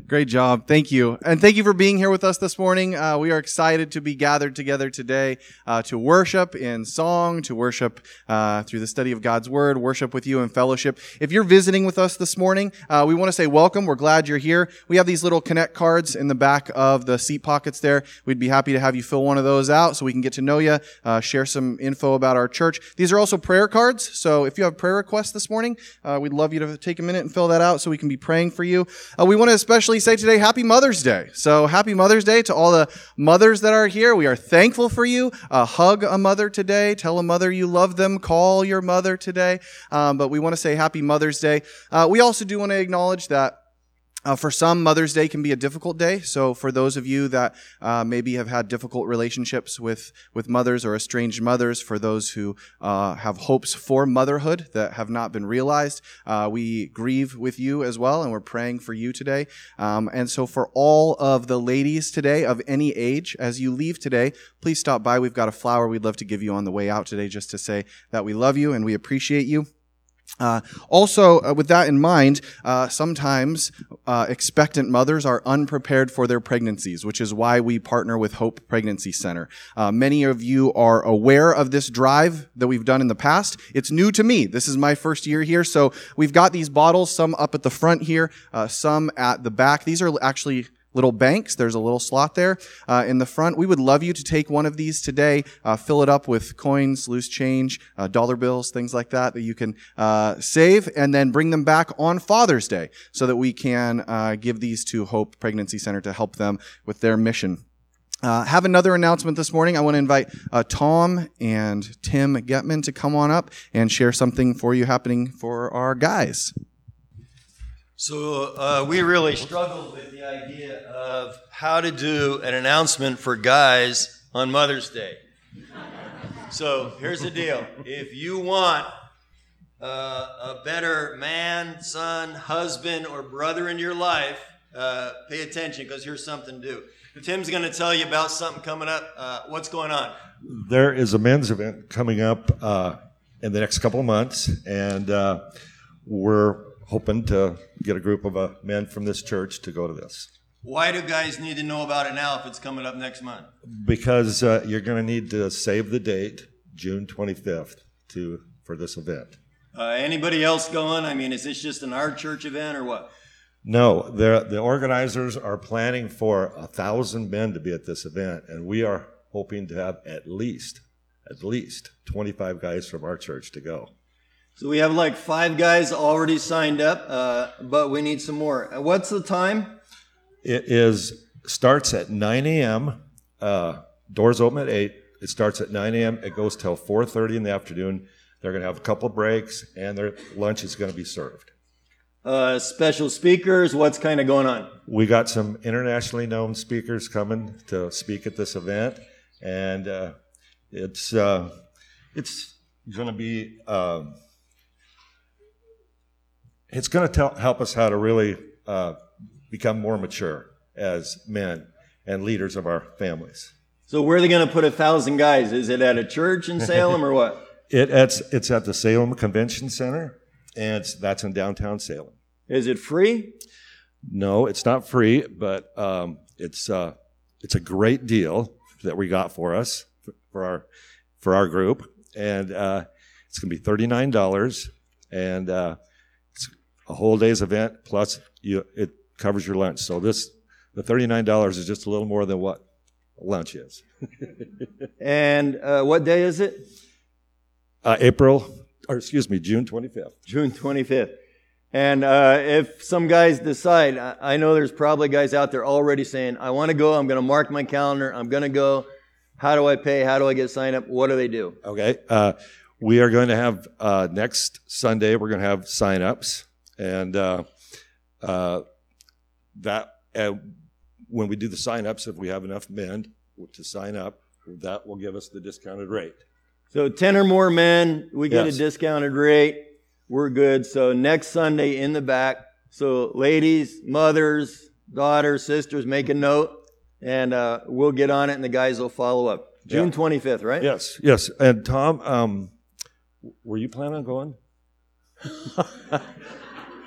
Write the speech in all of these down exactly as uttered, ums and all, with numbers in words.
Great job. Thank you. And thank you for being here with us this morning. Uh, we are excited to be gathered together today uh, to worship in song, to worship uh, through the study of God's Word, worship with you in fellowship. If you're visiting with us this morning, uh, we want to say welcome. We're glad you're here. We have these little Connect cards in the back of the seat pockets there. We'd be happy to have you fill one of those out so we can get to know you, uh, share some info about our church. These are also prayer cards. So if you have prayer requests this morning, uh, we'd love you to take a minute and fill that out so we can be praying for you. Uh, we want to especially say today, Happy Mother's Day. So happy Mother's Day to all the mothers that are here. We are thankful for you. Uh, hug a mother today. Tell a mother you love them. Call your mother today. Um, but we want to say Happy Mother's Day. Uh, we also do want to acknowledge that Uh, for some, Mother's Day can be a difficult day. So for those of you that uh, maybe have had difficult relationships with, with mothers or estranged mothers, for those who uh, have hopes for motherhood that have not been realized, uh, we grieve with you as well, and we're praying for you today. Um, and so for all of the ladies today of any age, as you leave today, please stop by. We've got a flower we'd love to give you on the way out today just to say that we love you and we appreciate you. Uh, also, uh, with that in mind, uh, sometimes uh, expectant mothers are unprepared for their pregnancies, which is why we partner with Hope Pregnancy Center. Uh, many of you are aware of this drive that we've done in the past. It's new to me. This is my first year here, so we've got these bottles, some up at the front here, uh, some at the back. These are actually little banks. There's a little slot there uh, in the front. We would love you to take one of these today, uh, fill it up with coins, loose change, uh, dollar bills, things like that that you can uh, save, and then bring them back on Father's Day so that we can uh, give these to Hope Pregnancy Center to help them with their mission. Uh, have another announcement this morning. I want to invite uh, Tom and Tim Getman to come on up and share something for you happening for our guys. So uh, we really struggled with the idea of how to do an announcement for guys on Mother's Day. So here's the deal. If you want uh, a better man, son, husband, or brother in your life, uh, pay attention because here's something to do. Tim's going to tell you about something coming up. Uh, what's going on? There is a men's event coming up uh, in the next couple of months, and uh, we're hoping to get a group of uh, men from this church to go to this. Why do guys need to know about it now if it's coming up next month? Because uh, you're going to need to save the date, June twenty-fifth, to for this event. Uh, anybody else going? I mean, is this just an our church event or what? No, the organizers are planning for a thousand men to be at this event, and we are hoping to have at least, at least twenty-five guys from our church to go. So we have like five guys already signed up, uh, but we need some more. What's the time? It is starts at nine a.m. Uh, doors open at eight. It starts at nine a.m. It goes till four thirty in the afternoon. They're going to have a couple of breaks, and their lunch is going to be served. Uh, special speakers, what's kind of going on? We got some internationally known speakers coming to speak at this event, and uh, it's uh, it's going to be... Uh, It's going to help us how to really uh, become more mature as men and leaders of our families. So where are they going to put a thousand guys? Is it at a church in Salem or what? It, it's, it's at the Salem Convention Center, and it's, that's in downtown Salem. Is it free? No, it's not free, but um, it's uh, it's a great deal that we got for us for our for our group, and uh, it's going to be thirty-nine dollars, and uh, a whole day's event, plus you, it covers your lunch. So this, the thirty-nine dollars is just a little more than what lunch is. And uh, what day is it? Uh, April, or excuse me, June twenty-fifth. June twenty-fifth. And uh, if some guys decide, I, I know there's probably guys out there already saying, I want to go, I'm going to mark my calendar, I'm going to go. How do I pay? How do I get signed up? What do they do? Okay. Uh, we are going to have, uh, next Sunday, we're going to have sign-ups. And uh, uh, that uh, when we do the sign-ups, if we have enough men to sign up, that will give us the discounted rate. So ten or more men, we get Yes. a discounted rate. We're good. So next Sunday in the back. So ladies, mothers, daughters, sisters, make a note, and uh, we'll get on it, and the guys will follow up. June Yeah. twenty-fifth, right? Yes, yes. And Tom, um, were you planning on going?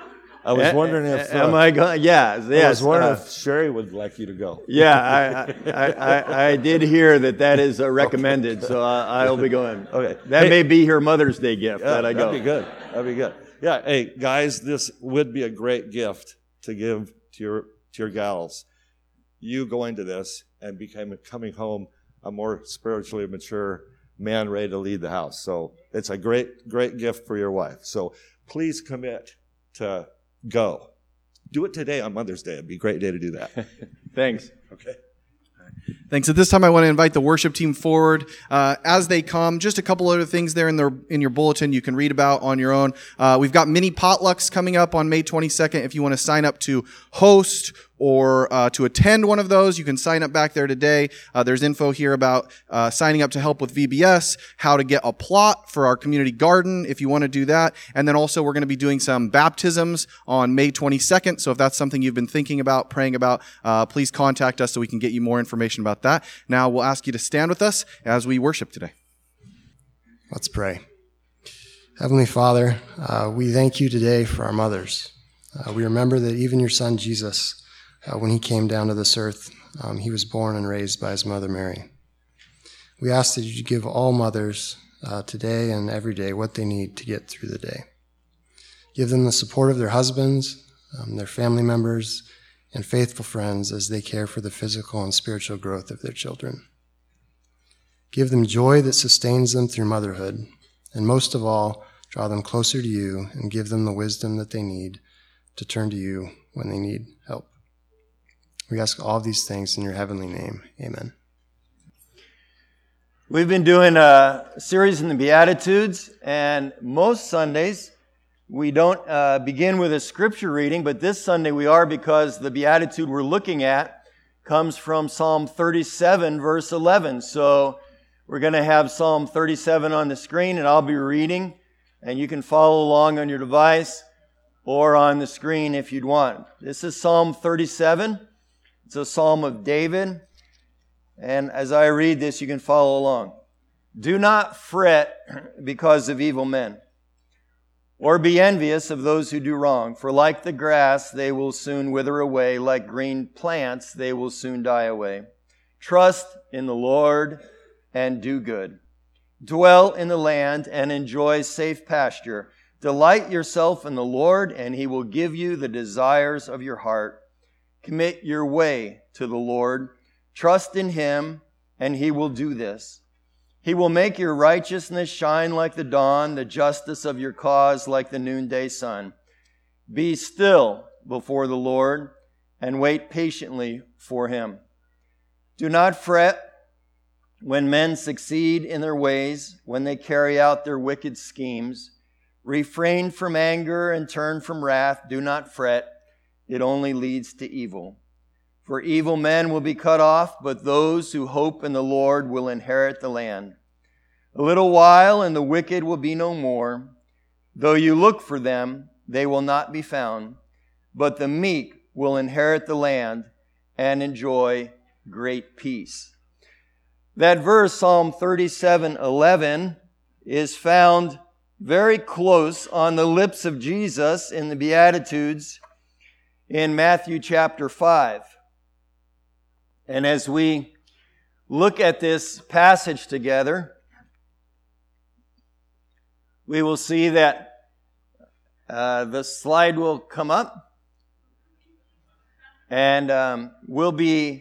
I was wondering if. Uh, Am I going? Yeah, yes. I was wondering uh, if Sherry would like you to go. Yeah, I, I, I, I did hear that that is uh, recommended, so I, I'll be going. Okay. That Hey, may be her Mother's Day gift yeah, that I go. That'd be good. That'd be good. Yeah. Hey, guys, this would be a great gift to give to your to your gals. You going to this and becoming coming home a more spiritually mature man ready to lead the house. So it's a great, great gift for your wife. So please commit to go. Do it today on Mother's Day. It'd be a great day to do that. Thanks. Okay. Thanks. At this time, I want to invite the worship team forward. Uh, as they come, just a couple other things there in their in your bulletin you can read about on your own. Uh, we've got mini potlucks coming up on May twenty-second. If you want to sign up to host or uh, to attend one of those, you can sign up back there today. Uh, there's info here about uh, signing up to help with V B S, how to get a plot for our community garden if you want to do that. And then also we're going to be doing some baptisms on May twenty-second. So if that's something you've been thinking about, praying about, uh, please contact us so we can get you more information about that. Now we'll ask you to stand with us as we worship today. Let's pray. Heavenly Father, uh, we thank you today for our mothers. Uh, we remember that even your son Jesus, uh, when he came down to this earth, um, he was born and raised by his mother Mary. We ask that you give all mothers uh, today and every day what they need to get through the day. Give them the support of their husbands, um, their family members, and faithful friends as they care for the physical and spiritual growth of their children. Give them joy that sustains them through motherhood, and most of all, draw them closer to you and give them the wisdom that they need to turn to you when they need help. We ask all of these things in your heavenly name. Amen. We've been doing a series in the Beatitudes, and most Sundays we don't uh, begin with a scripture reading, but this Sunday we are, because the Beatitude we're looking at comes from Psalm thirty-seven, verse eleven. So we're going to have Psalm thirty-seven on the screen, and I'll be reading, and you can follow along on your device or on the screen if you'd want. This is Psalm thirty-seven. It's a psalm of David, and as I read this, you can follow along. Do not fret because of evil men, or be envious of those who do wrong, for like the grass, they will soon wither away. Like green plants, they will soon die away. Trust in the Lord and do good. Dwell in the land and enjoy safe pasture. Delight yourself in the Lord, and he will give you the desires of your heart. Commit your way to the Lord. Trust in him, and he will do this. He will make your righteousness shine like the dawn, the justice of your cause like the noonday sun. Be still before the Lord and wait patiently for him. Do not fret when men succeed in their ways, when they carry out their wicked schemes. Refrain from anger and turn from wrath. Do not fret. It only leads to evil. For evil men will be cut off, but those who hope in the Lord will inherit the land. A little while, and the wicked will be no more. Though you look for them, they will not be found. But the meek will inherit the land and enjoy great peace. That verse, Psalm thirty-seven eleven, is found very close on the lips of Jesus in the Beatitudes in Matthew chapter five. And as we look at this passage together, we will see that uh, the slide will come up, and um, will be,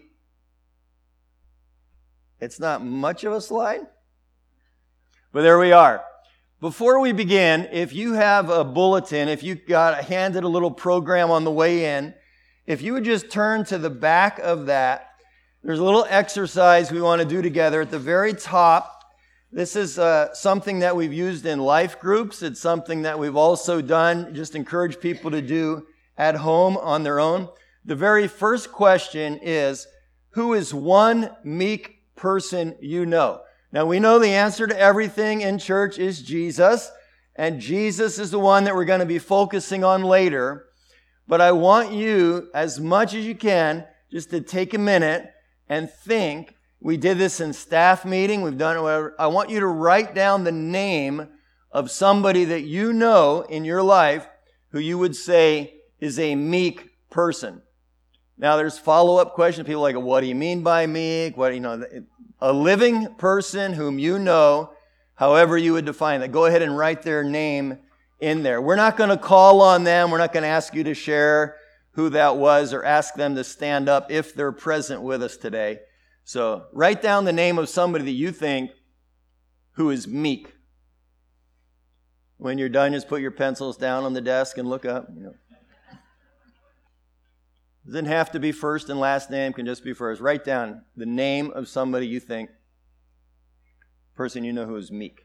it's not much of a slide, but there we are. Before we begin, if you have a bulletin, if you got handed a little program on the way in, if you would just turn to the back of that, there's a little exercise we want to do together at the very top. This is uh, something that we've used in life groups. It's something that we've also done, just encourage people to do at home on their own. The very first question is, who is one meek person you know? Now, we know the answer to everything in church is Jesus, and Jesus is the one that we're going to be focusing on later. But I want you, as much as you can, just to take a minute and think. We did this in staff meeting. We've done it whatever. I want you to write down the name of somebody that you know in your life who you would say is a meek person. Now, there's follow-up questions. People are like, what do you mean by meek? What, you know, a living person whom you know, however you would define that. Go ahead and write their name in there. We're not going to call on them. We're not going to ask you to share who that was or ask them to stand up if they're present with us today. So write down the name of somebody that you think who is meek. When you're done, just put your pencils down on the desk and look up. You know. Doesn't have to be first and last name, can just be first. Write down the name of somebody you think, person you know who is meek.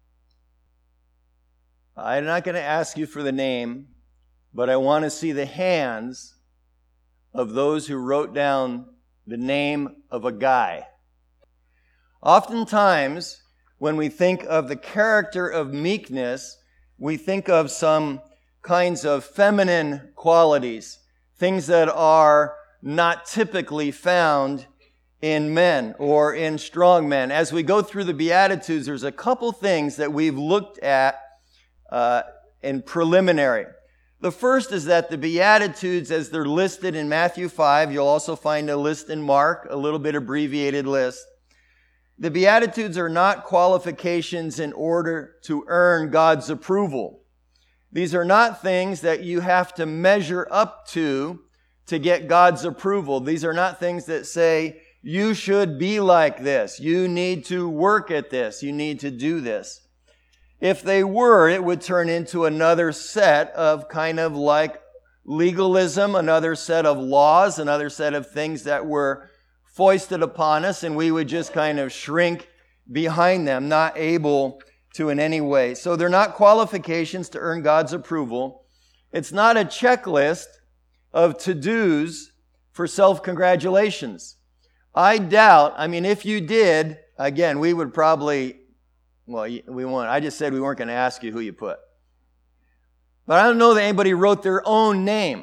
I'm not going to ask you for the name, but I want to see the hands of those who wrote down the name of a guy. Oftentimes, when we think of the character of meekness, we think of some kinds of feminine qualities, things that are not typically found in men or in strong men. As we go through the Beatitudes, there's a couple things that we've looked at uh, in preliminary. The first is that the Beatitudes, as they're listed in Matthew five, you'll also find a list in Mark, a little bit abbreviated list. The Beatitudes are not qualifications in order to earn God's approval. These are not things that you have to measure up to to get God's approval. These are not things that say, you should be like this. You need to work at this. You need to do this. If they were, it would turn into another set of kind of like legalism, another set of laws, another set of things that were foisted upon us, and we would just kind of shrink behind them, not able to in any way. So they're not qualifications to earn God's approval. It's not a checklist of to-dos for self-congratulations. I doubt, I mean, if you did, again, we would probably, well, we won't. I just said we weren't going to ask you who you put. But I don't know that anybody wrote their own name.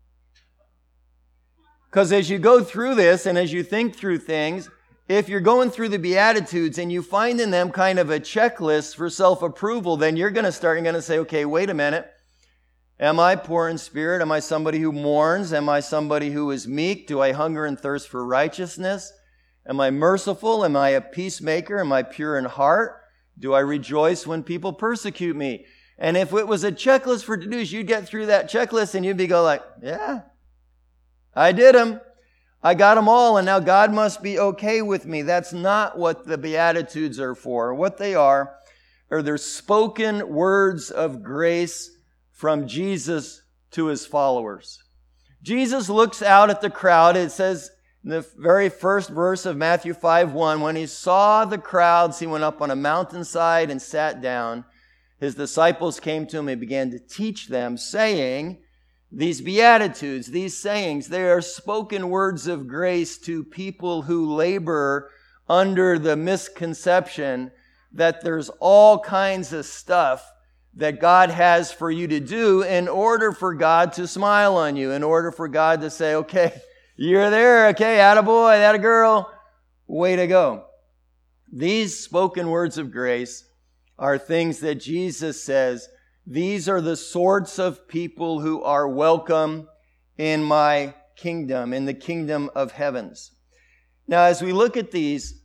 Because as you go through this and as you think through things, if you're going through the Beatitudes and you find in them kind of a checklist for self-approval, then you're going to start, you're going to say, okay, wait a minute. Am I poor in spirit? Am I somebody who mourns? Am I somebody who is meek? Do I hunger and thirst for righteousness? Am I merciful? Am I a peacemaker? Am I pure in heart? Do I rejoice when people persecute me? And if it was a checklist for to-dos, you'd get through that checklist and you'd be go like, yeah, I did them. I got them all, and now God must be okay with me. That's not what the Beatitudes are for. What they are, are they're spoken words of grace from Jesus to his followers. Jesus looks out at the crowd. It says in the very first verse of Matthew five one, when he saw the crowds, he went up on a mountainside and sat down. His disciples came to him and began to teach them, saying, these Beatitudes, these sayings, they are spoken words of grace to people who labor under the misconception that there's all kinds of stuff that God has for you to do in order for God to smile on you, in order for God to say, okay, you're there, okay, attaboy, attagirl, way to go. These spoken words of grace are things that Jesus says, these are the sorts of people who are welcome in my kingdom, in the kingdom of heavens. Now, as we look at these,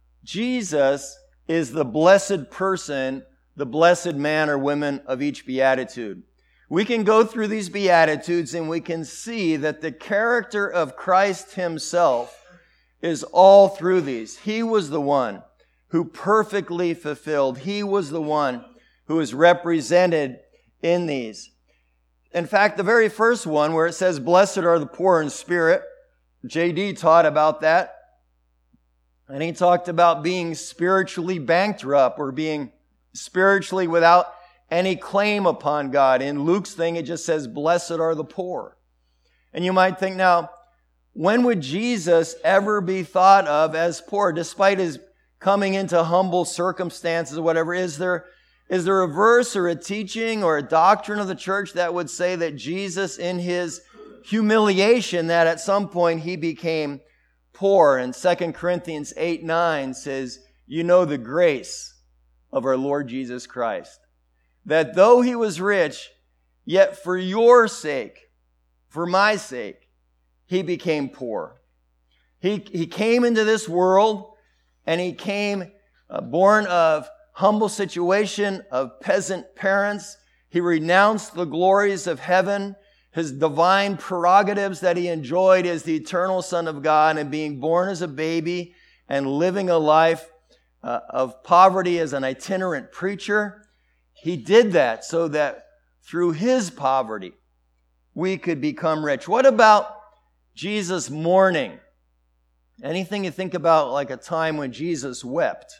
Jesus is the blessed person, the blessed man or woman of each beatitude. We can go through these beatitudes and we can see that the character of Christ himself is all through these. He was the one who perfectly fulfilled. He was the one who is represented in these. In fact, the very first one where it says, blessed are the poor in spirit, J D taught about that. And he talked about being spiritually bankrupt or being spiritually without any claim upon God. In Luke's thing, it just says, blessed are the poor. And you might think, now, when would Jesus ever be thought of as poor, despite his coming into humble circumstances or whatever? Is there, is there a verse or a teaching or a doctrine of the church that would say that Jesus, in his humiliation, that at some point he became poor? And Second Corinthians eight nine says, you know the grace of our Lord Jesus Christ, that though he was rich, yet for your sake for my sake, he became poor. He, he came into this world, and he came uh, born of humble situation, of peasant parents. He renounced the glories of heaven, his divine prerogatives that he enjoyed as the eternal Son of God, and being born as a baby and living a life uh, of poverty as an itinerant preacher. He did that so that through his poverty, we could become rich. What about Jesus mourning? Anything you think about like a time when Jesus wept?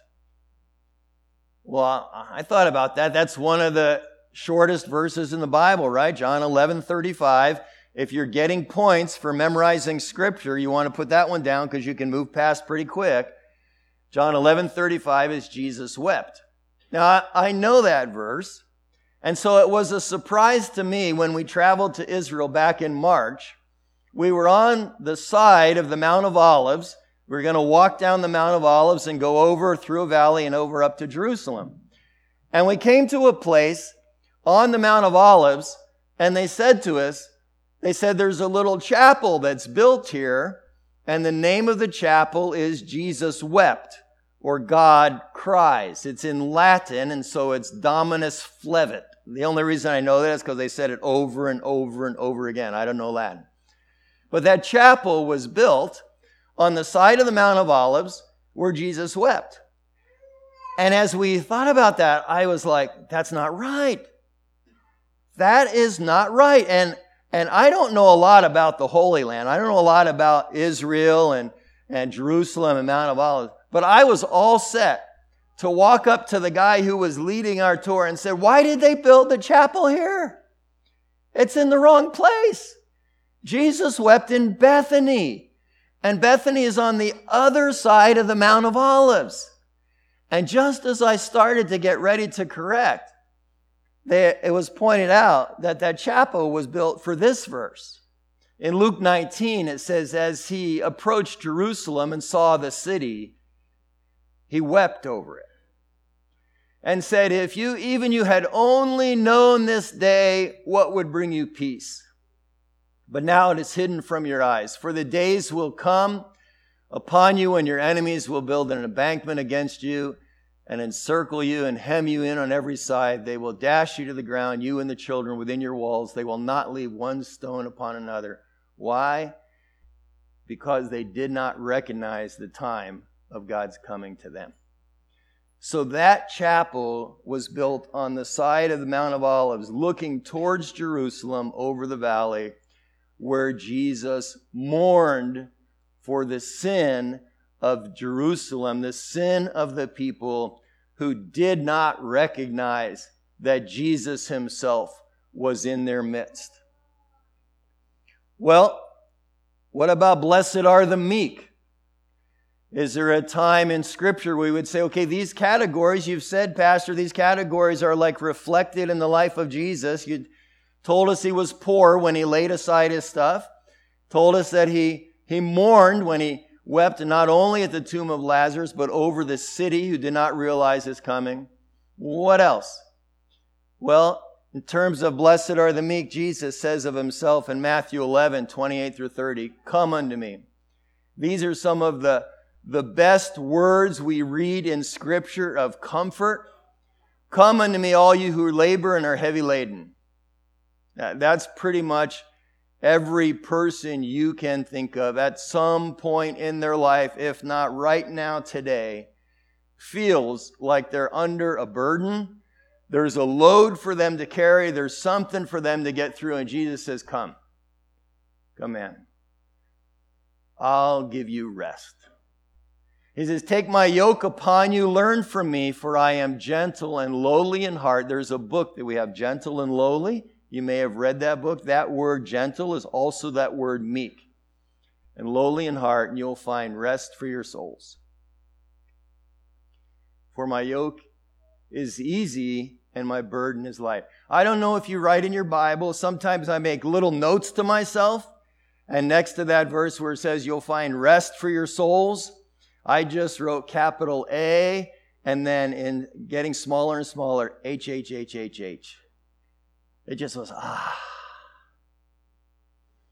Well, I thought about that. That's one of the shortest verses in the Bible, right? John eleven thirty-five. If you're getting points for memorizing scripture, you want to put that one down because you can move past pretty quick. John eleven thirty-five is Jesus wept. Now, I know that verse. And so it was a surprise to me when we traveled to Israel back in March. We were on the side of the Mount of Olives. We were going to walk down the Mount of Olives and go over through a valley and over up to Jerusalem. And we came to a place on the Mount of Olives, and they said to us, they said, there's a little chapel that's built here, and the name of the chapel is Jesus Wept, or God Cries. It's in Latin, and so it's Dominus Flevit. The only reason I know that is because they said it over and over and over again. I don't know Latin. But that chapel was built on the side of the Mount of Olives where Jesus wept. And as we thought about that, I was like, that's not right. That is not right. And and I don't know a lot about the Holy Land. I don't know a lot about Israel and, and Jerusalem and Mount of Olives. But I was all set to walk up to the guy who was leading our tour and said, why did they build the chapel here? It's in the wrong place. Jesus wept in Bethany. And Bethany is on the other side of the Mount of Olives. And just as I started to get ready to correct, they, it was pointed out that that chapel was built for this verse. In Luke nineteen, it says, as he approached Jerusalem and saw the city, he wept over it and said, if you, even you had only known this day, what would bring you peace? But now it is hidden from your eyes. For the days will come upon you when your enemies will build an embankment against you and encircle you and hem you in on every side. They will dash you to the ground, you and the children within your walls. They will not leave one stone upon another. Why? Because they did not recognize the time of God's coming to them. So that chapel was built on the side of the Mount of Olives, looking towards Jerusalem over the valley, where Jesus mourned for the sin of Jerusalem, the sin of the people who did not recognize that Jesus himself was in their midst. Well, what about blessed are the meek? Is there a time in Scripture we would say, okay, these categories, you've said, Pastor, these categories are like reflected in the life of Jesus. You told us he was poor when he laid aside his stuff. Told us that he, he mourned when he wept not only at the tomb of Lazarus, but over the city who did not realize his coming. What else? Well, in terms of blessed are the meek, Jesus says of himself in Matthew eleven, twenty-eight through thirty, come unto me. These are some of the, the best words we read in Scripture of comfort. Come unto me, all you who labor and are heavy laden. That's pretty much every person you can think of at some point in their life, if not right now today, feels like they're under a burden. There's a load for them to carry. There's something for them to get through. And Jesus says, come. Come in. I'll give you rest. He says, take my yoke upon you, learn from me, for I am gentle and lowly in heart. There's a book that we have, Gentle and Lowly. You may have read that book. That word gentle is also that word meek. And lowly in heart, and you'll find rest for your souls. For my yoke is easy and my burden is light. I don't know if you write in your Bible. Sometimes I make little notes to myself. And next to that verse where it says you'll find rest for your souls, I just wrote capital A and then in getting smaller and smaller, H, H, H, H, H. It just was, ah.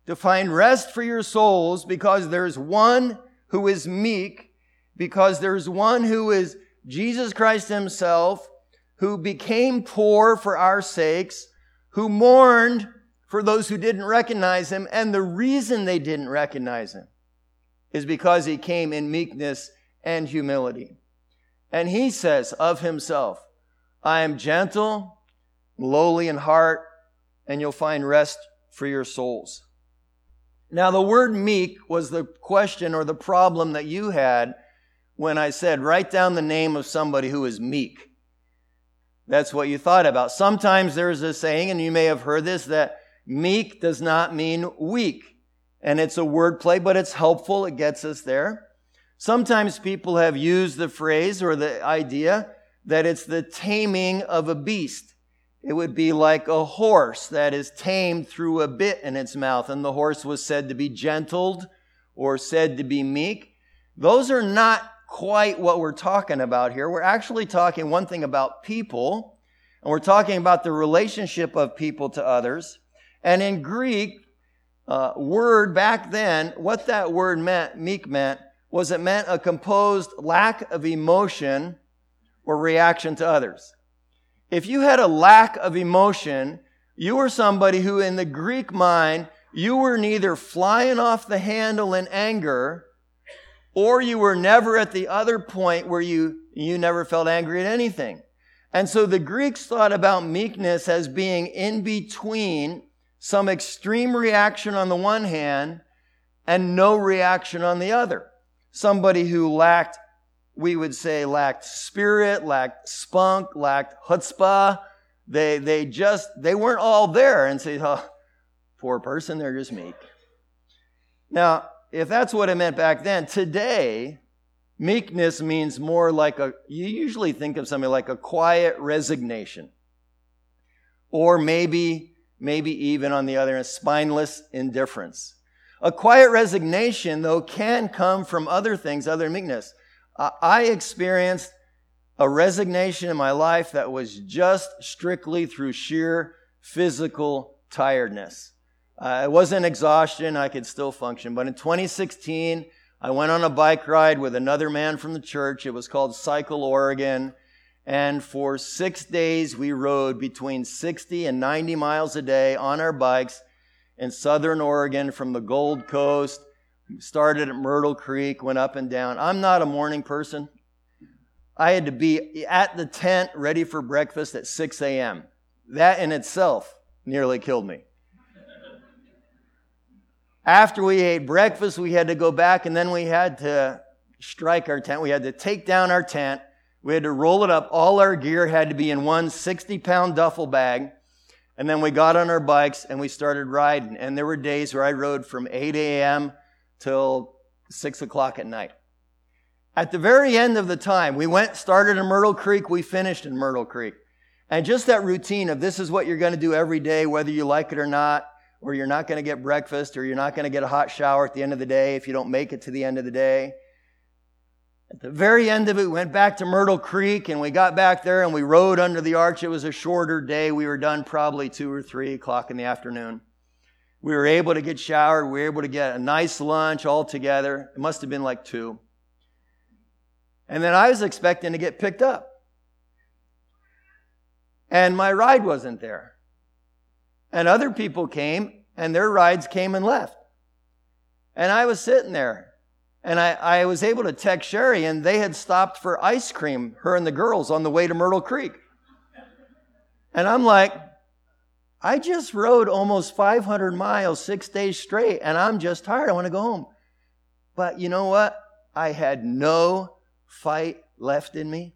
to find rest for your souls, because there's one who is meek, because there's one who is Jesus Christ himself, who became poor for our sakes, who mourned for those who didn't recognize him. And the reason they didn't recognize him is because he came in meekness and humility. And he says of himself, I am gentle, lowly in heart, and you'll find rest for your souls. Now, the word meek was the question or the problem that you had when I said, write down the name of somebody who is meek. That's what you thought about. Sometimes there's a saying, and you may have heard this, that meek does not mean weak. And it's a word play, but it's helpful. It gets us there. Sometimes people have used the phrase or the idea that it's the taming of a beast. It would be like a horse that is tamed through a bit in its mouth, and the horse was said to be gentled or said to be meek. Those are not quite what we're talking about here. We're actually talking one thing about people, and we're talking about the relationship of people to others. And in Greek, uh, word back then, what that word meant, meek meant, was it meant a composed lack of emotion or reaction to others. If you had a lack of emotion, you were somebody who in the Greek mind, you were neither flying off the handle in anger, or you were never at the other point where you, you never felt angry at anything. And so the Greeks thought about meekness as being in between some extreme reaction on the one hand and no reaction on the other. Somebody who lacked, we would say, lacked spirit, lacked spunk, lacked chutzpah. They, they just, they weren't all there and say, oh, poor person, they're just meek. Now, if that's what it meant back then, today, meekness means more like a, you usually think of something like a quiet resignation. Or maybe, maybe even on the other end, spineless indifference. A quiet resignation, though, can come from other things other than meekness. I experienced a resignation in my life that was just strictly through sheer physical tiredness. Uh, it wasn't exhaustion. I could still function. But in twenty sixteen, I went on a bike ride with another man from the church. It was called Cycle Oregon. And for six days, we rode between sixty and ninety miles a day on our bikes in southern Oregon from the Gold Coast. Started at Myrtle Creek, went up and down. I'm not a morning person. I had to be at the tent ready for breakfast at six a.m. That in itself nearly killed me. After we ate breakfast, we had to go back, and then we had to strike our tent. We had to take down our tent. We had to roll it up. All our gear had to be in one sixty-pound duffel bag. And then we got on our bikes, and we started riding. And there were days where I rode from eight a.m. till six o'clock at night. At the very end of the time, we went, started in Myrtle Creek, we finished in Myrtle Creek. And just that routine of this is what you're going to do every day, whether you like it or not, or you're not going to get breakfast, or you're not going to get a hot shower at the end of the day if you don't make it to the end of the day. At the very end of it, we went back to Myrtle Creek, and we got back there, and we rode under the arch. It was a shorter day. We were done probably two or three o'clock in the afternoon. We were able to get showered. We were able to get a nice lunch all together. It must have been like two. And then I was expecting to get picked up. And my ride wasn't there. And other people came, and their rides came and left. And I was sitting there. And I, I was able to text Sherry, and they had stopped for ice cream, her and the girls, on the way to Myrtle Creek. And I'm like, I just rode almost five hundred miles, six days straight, and I'm just tired. I want to go home. But you know what? I had no fight left in me.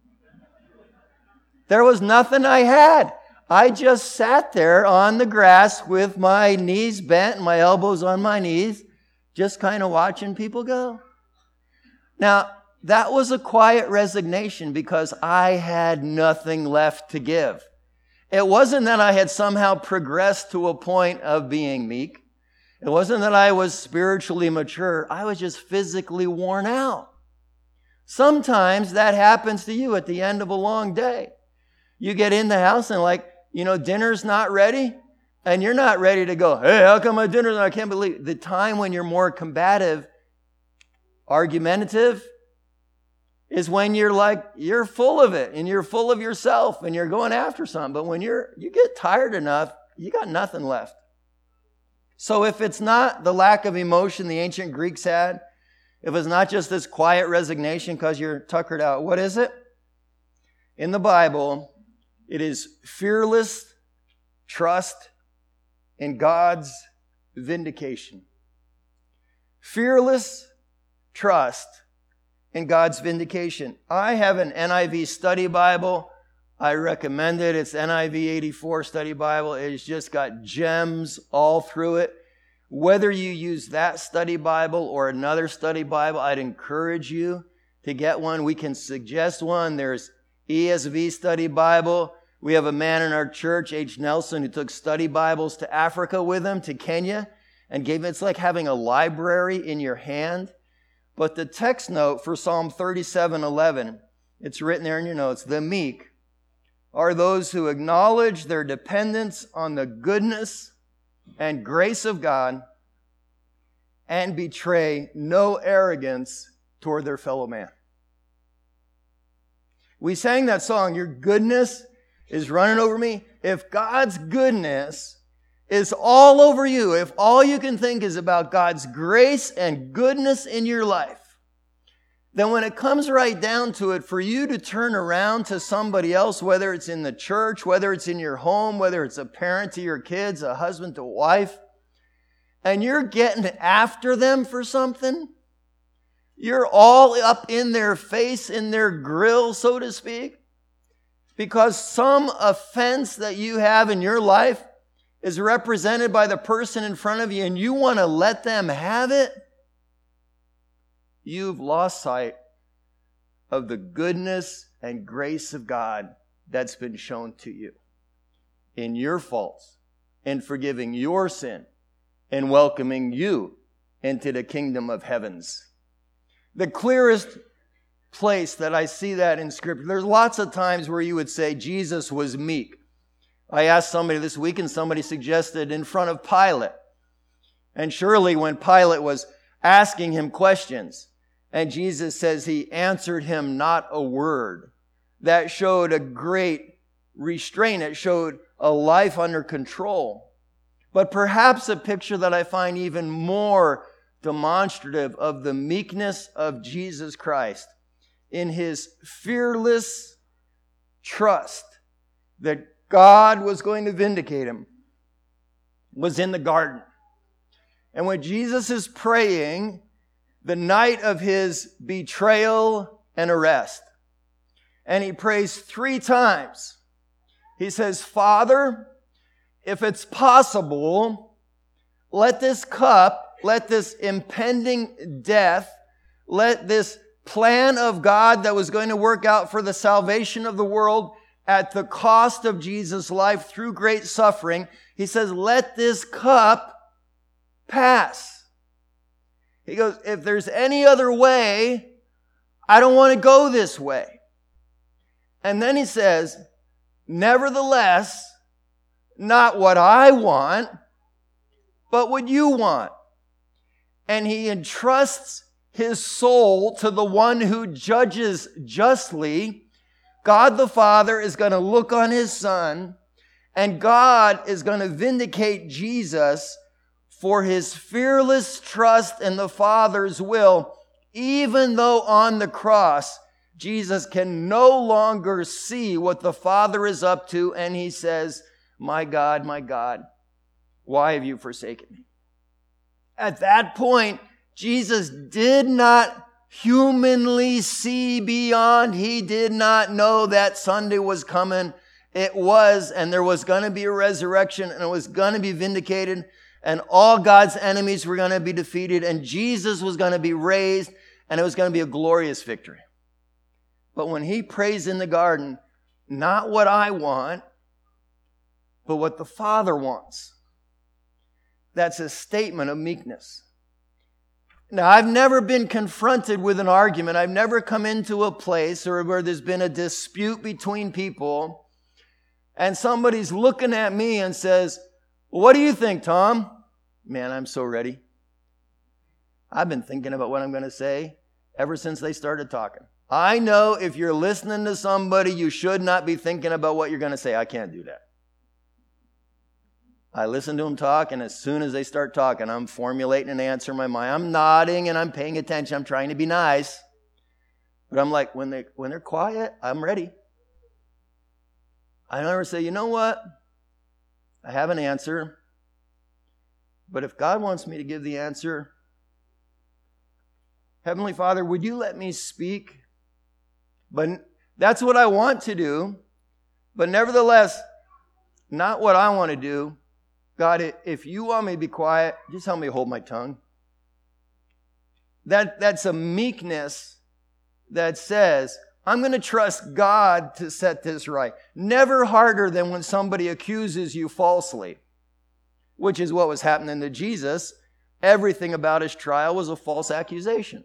There was nothing I had. I just sat there on the grass with my knees bent and my elbows on my knees, just kind of watching people go. Now, that was a quiet resignation because I had nothing left to give. It wasn't that I had somehow progressed to a point of being meek. It wasn't that I was spiritually mature. I was just physically worn out. Sometimes that happens to you at the end of a long day. You get in the house and like, you know, dinner's not ready. And you're not ready to go, hey, how come my dinner? I can't believe. The time when you're more combative, argumentative, is when you're like, you're full of it and you're full of yourself and you're going after something. But when you're, you get tired enough, you got nothing left. So if it's not the lack of emotion the ancient Greeks had, if it's not just this quiet resignation because you're tuckered out, what is it? In the Bible, it is fearless trust in God's vindication. Fearless trust in God's vindication. I have an N I V study Bible. I recommend it. It's N I V eighty-four study Bible. It's just got gems all through it. Whether you use that study Bible or another study Bible, I'd encourage you to get one. We can suggest one. There's E S V study Bible. We have a man in our church, H. Nelson, who took study Bibles to Africa with him, to Kenya, and gave it. It's like having a library in your hand. But the text note for Psalm thirty-seven eleven, it's written there in your notes, the meek are those who acknowledge their dependence on the goodness and grace of God and betray no arrogance toward their fellow man. We sang that song, your goodness is running over me. If God's goodness is all over you, if all you can think is about God's grace and goodness in your life, then when it comes right down to it, for you to turn around to somebody else, whether it's in the church, whether it's in your home, whether it's a parent to your kids, a husband to a wife, and you're getting after them for something, you're all up in their face, in their grill, so to speak, because some offense that you have in your life is represented by the person in front of you and you want to let them have it, you've lost sight of the goodness and grace of God that's been shown to you in your faults, in forgiving your sin, and welcoming you into the kingdom of heavens. The clearest place that I see that in Scripture, there's lots of times where you would say Jesus was meek. I asked somebody this week and somebody suggested in front of Pilate. And surely when Pilate was asking him questions, and Jesus says he answered him not a word, that showed a great restraint. It showed a life under control. But perhaps a picture that I find even more demonstrative of the meekness of Jesus Christ in his fearless trust that God was going to vindicate him was in the garden. And when Jesus is praying the night of his betrayal and arrest, and he prays three times, he says, Father, if it's possible, let this cup, let this impending death, let this plan of God that was going to work out for the salvation of the world at the cost of Jesus' life through great suffering, he says, let this cup pass. He goes, if there's any other way, I don't want to go this way. And then he says, nevertheless, not what I want, but what you want. And he entrusts his soul to the one who judges justly. God the Father is going to look on his Son, and God is going to vindicate Jesus for his fearless trust in the Father's will, even though on the cross, Jesus can no longer see what the Father is up to, and he says, my God, my God, why have you forsaken me? At that point, Jesus did not humanly see beyond. He did not know that Sunday was coming. It was, and there was going to be a resurrection, and it was going to be vindicated, and all God's enemies were going to be defeated, and Jesus was going to be raised, and it was going to be a glorious victory. But when he prays in the garden, not what I want, but what the Father wants, that's a statement of meekness. Now, I've never been confronted with an argument. I've never come into a place or where there's been a dispute between people and somebody's looking at me and says, Well, what do you think, Tom? Man, I'm so ready. I've been thinking about what I'm going to say ever since they started talking. I know if you're listening to somebody, you should not be thinking about what you're going to say. I can't do that. I listen to them talk, and as soon as they start talking, I'm formulating an answer in my mind. I'm nodding and I'm paying attention. I'm trying to be nice. But I'm like, when, they, when they're quiet, I'm ready. I never say, you know what? I have an answer. But if God wants me to give the answer, Heavenly Father, would you let me speak? But that's what I want to do. But nevertheless, not what I want to do. God, if you want me to be quiet, just help me hold my tongue. That, that's a meekness that says, I'm going to trust God to set this right. Never harder than when somebody accuses you falsely, which is what was happening to Jesus. Everything about his trial was a false accusation.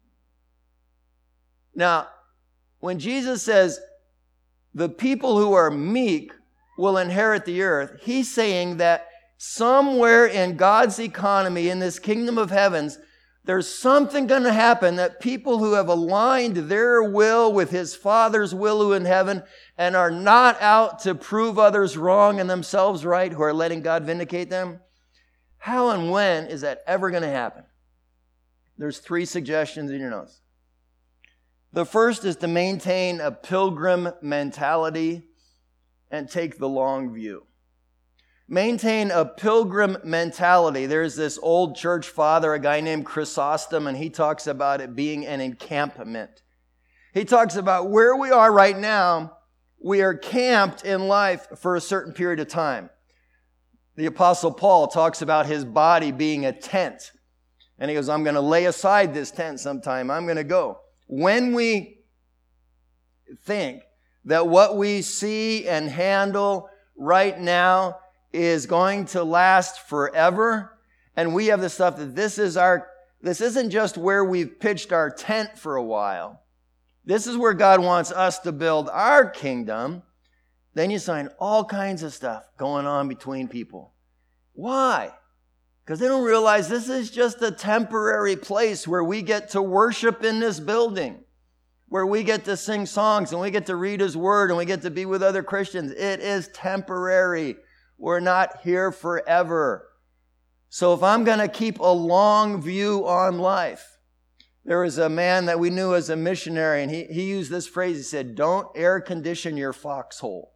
Now, when Jesus says, the people who are meek will inherit the earth, he's saying that somewhere in God's economy, in this kingdom of heavens, there's something going to happen that people who have aligned their will with his Father's will who in heaven and are not out to prove others wrong and themselves right, who are letting God vindicate them, how and when is that ever going to happen? There's three suggestions in your notes. The first is to maintain a pilgrim mentality and take the long view. Maintain a pilgrim mentality. There's this old church father, a guy named Chrysostom, and he talks about it being an encampment. He talks about where we are right now. We are camped in life for a certain period of time. The Apostle Paul talks about his body being a tent. And he goes, I'm going to lay aside this tent sometime. I'm going to go. When we think that what we see and handle right now is going to last forever, and we have the stuff that this is our, this isn't just where we've pitched our tent for a while. This is where God wants us to build our kingdom. Then you find all kinds of stuff going on between people. Why? Because they don't realize this is just a temporary place where we get to worship in this building, where we get to sing songs and we get to read his word and we get to be with other Christians. It is temporary. We're not here forever. So if I'm going to keep a long view on life, there was a man that we knew as a missionary, and he, he used this phrase. He said, don't air condition your foxhole.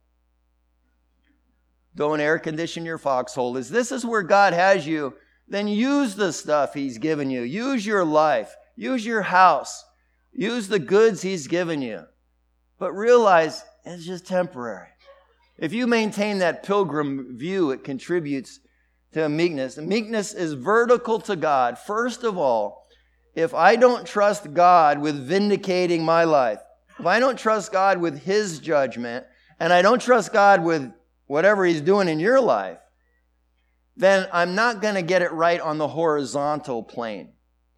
Don't air condition your foxhole. Is this is where God has you, then use the stuff he's given you. Use your life. Use your house. Use the goods he's given you. But realize it's just temporary. If you maintain that pilgrim view, it contributes to meekness. And meekness is vertical to God. First of all, if I don't trust God with vindicating my life, if I don't trust God with his judgment, and I don't trust God with whatever he's doing in your life, then I'm not going to get it right on the horizontal plane.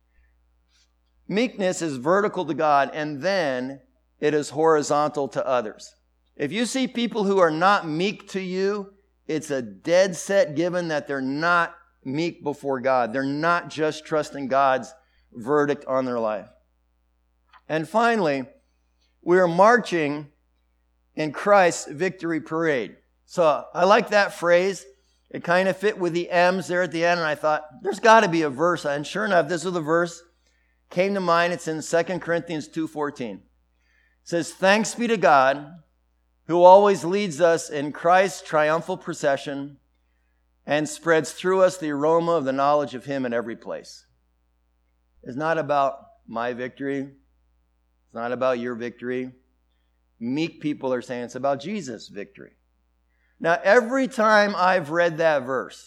Meekness is vertical to God, and then it is horizontal to others. If you see people who are not meek to you, it's a dead set given that they're not meek before God. They're not just trusting God's verdict on their life. And finally, we are marching in Christ's victory parade. So I like that phrase. It kind of fit with the M's there at the end, and I thought, there's got to be a verse. And sure enough, this was the verse came to mind. It's in Second Corinthians two fourteen. It says, thanks be to God, who always leads us in Christ's triumphal procession and spreads through us the aroma of the knowledge of him in every place. It's not about my victory. It's not about your victory. Meek people are saying it's about Jesus' victory. Now, every time I've read that verse,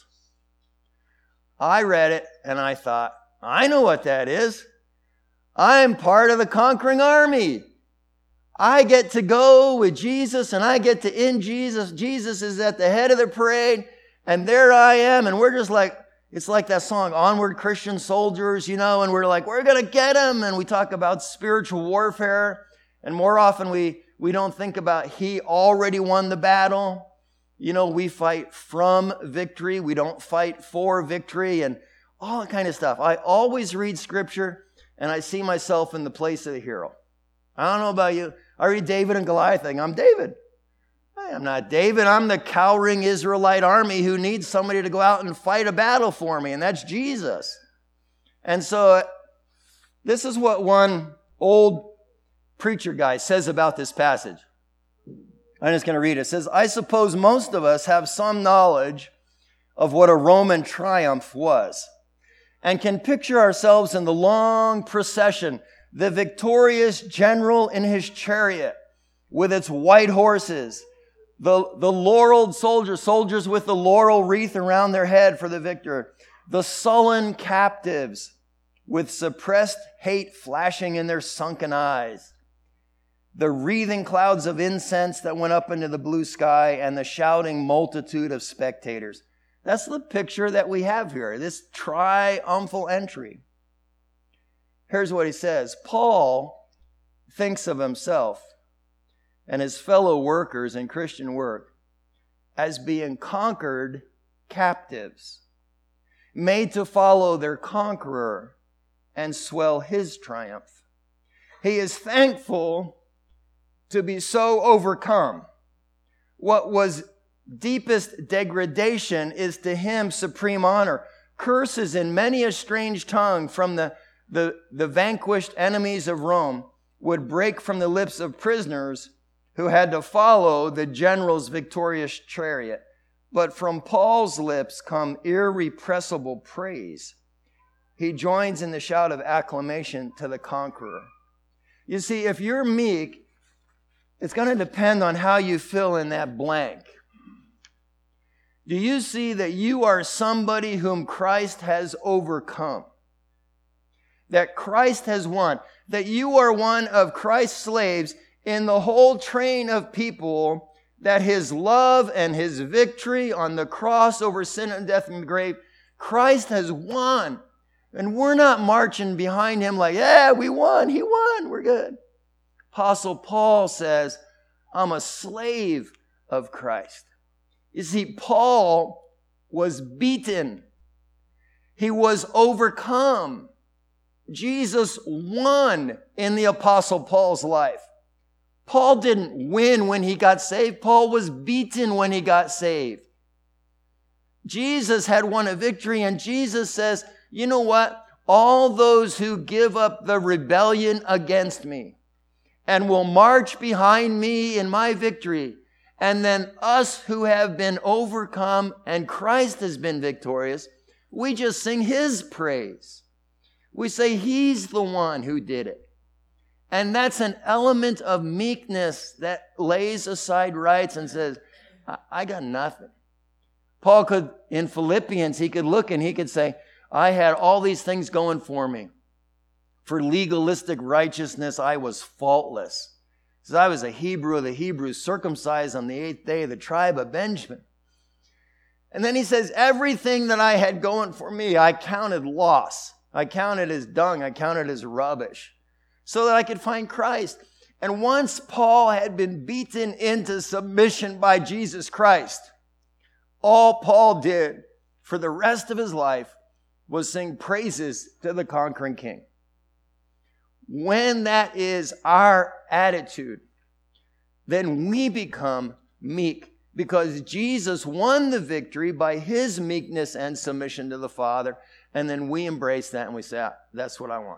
I read it and I thought, I know what that is. I'm part of the conquering army. I get to go with Jesus and I get to in Jesus. Jesus is at the head of the parade and there I am, and we're just like, it's like that song, Onward Christian Soldiers, you know, and we're like, we're going to get him. And we talk about spiritual warfare, and more often we, we don't think about he already won the battle. You know, we fight from victory. We don't fight for victory and all that kind of stuff. I always read Scripture and I see myself in the place of the hero. I don't know about you. I read David and Goliath thing. I'm David. Hey, I'm not David. I'm the cowering Israelite army who needs somebody to go out and fight a battle for me, and that's Jesus. And so this is what one old preacher guy says about this passage. I'm just going to read it. It says, I suppose most of us have some knowledge of what a Roman triumph was and can picture ourselves in the long procession, the victorious general in his chariot with its white horses, the, the laureled soldiers, soldiers with the laurel wreath around their head for the victor, the sullen captives with suppressed hate flashing in their sunken eyes, the wreathing clouds of incense that went up into the blue sky, and the shouting multitude of spectators. That's the picture that we have here, this triumphal entry. Here's what he says. Paul thinks of himself and his fellow workers in Christian work as being conquered captives, made to follow their conqueror and swell his triumph. He is thankful to be so overcome. What was deepest degradation is to him supreme honor. Curses in many a strange tongue from the, the, the vanquished enemies of Rome would break from the lips of prisoners who had to follow the general's victorious chariot. But from Paul's lips come irrepressible praise. He joins in the shout of acclamation to the conqueror. You see, if you're meek, it's going to depend on how you fill in that blank. Do you see that you are somebody whom Christ has overcome? That Christ has won? That you are one of Christ's slaves in the whole train of people that his love and his victory on the cross over sin and death and the grave, Christ has won. And we're not marching behind him like, yeah, we won, he won, we're good. Apostle Paul says, I'm a slave of Christ. You see, Paul was beaten. He was overcome. Jesus won in the Apostle Paul's life. Paul didn't win when he got saved. Paul was beaten when he got saved. Jesus had won a victory, and Jesus says, you know what? All those who give up the rebellion against me and will march behind me in my victory, and then us who have been overcome and Christ has been victorious, we just sing his praise. We say he's the one who did it. And that's an element of meekness that lays aside rights and says, I, I got nothing. Paul could, in Philippians, he could look and he could say, I had all these things going for me. For legalistic righteousness, I was faultless. He says, I was a Hebrew of the Hebrews, circumcised on the eighth day of the tribe of Benjamin. And then he says, everything that I had going for me, I counted loss. I counted as dung. I counted as rubbish, so that I could find Christ. And once Paul had been beaten into submission by Jesus Christ, all Paul did for the rest of his life was sing praises to the conquering king. When that is our attitude, then we become meek, because Jesus won the victory by his meekness and submission to the Father. And then we embrace that and we say, ah, that's what I want.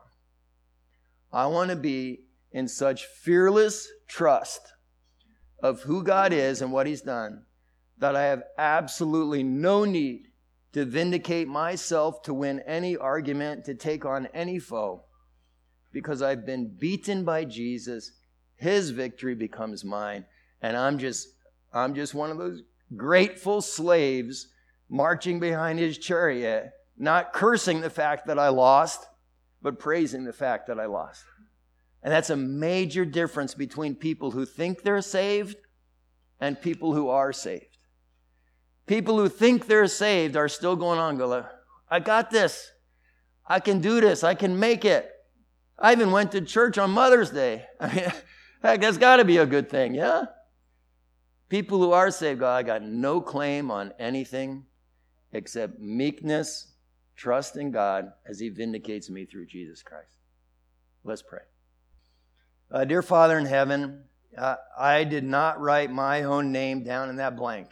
I want to be in such fearless trust of who God is and what he's done that I have absolutely no need to vindicate myself, to win any argument, to take on any foe, because I've been beaten by Jesus. His victory becomes mine. And I'm just, I'm just one of those grateful slaves marching behind his chariot, not cursing the fact that I lost, but praising the fact that I lost. And that's a major difference between people who think they're saved and people who are saved. People who think they're saved are still going on, go, I got this. I can do this. I can make it. I even went to church on Mother's Day. I mean, heck, that's got to be a good thing, yeah? People who are saved, God, I got no claim on anything except meekness, trust in God as he vindicates me through Jesus Christ. Let's pray. Uh, dear Father in heaven, uh, I did not write my own name down in that blank.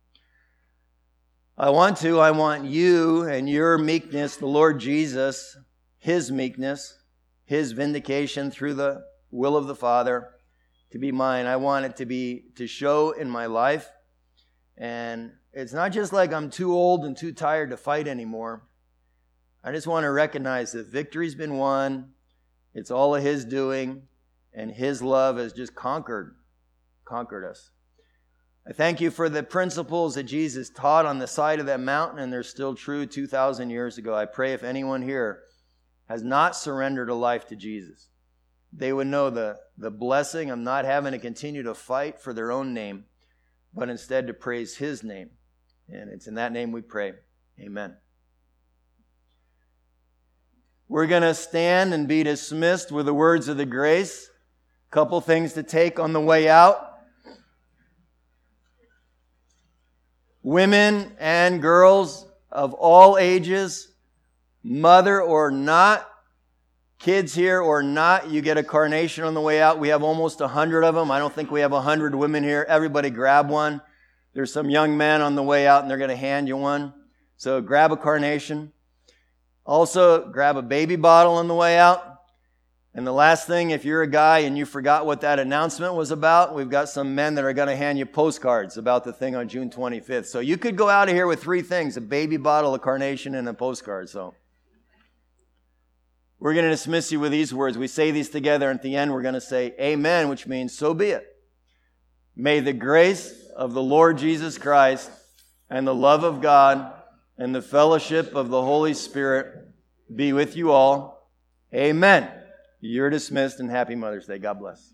I want to. I want you and your meekness, the Lord Jesus, his meekness, his vindication through the will of the Father to be mine. I want it to be, to show in my life. And it's not just like I'm too old and too tired to fight anymore. I just want to recognize that victory's been won. It's all of his doing, and his love has just conquered, conquered us. I thank you for the principles that Jesus taught on the side of that mountain, and they're still true two thousand years ago. I pray if anyone here has not surrendered a life to Jesus, they would know the, the blessing of not having to continue to fight for their own name, but instead to praise his name. And it's in that name we pray. Amen. We're going to stand and be dismissed with the words of the grace. A couple things to take on the way out. Women and girls of all ages, mother or not, kids here or not, you get a carnation on the way out. We have almost a hundred of them. I don't think we have a hundred women here. Everybody grab one. There's some young men on the way out and they're going to hand you one. So grab a carnation. Also, grab a baby bottle on the way out. And the last thing, if you're a guy and you forgot what that announcement was about, we've got some men that are going to hand you postcards about the thing on June twenty-fifth. So you could go out of here with three things: a baby bottle, a carnation, and a postcard. So we're going to dismiss you with these words. We say these together, and at the end we're going to say amen, which means so be it. May the grace of the Lord Jesus Christ and the love of God and the fellowship of the Holy Spirit be with you all. Amen. You're dismissed, and happy Mother's Day. God bless.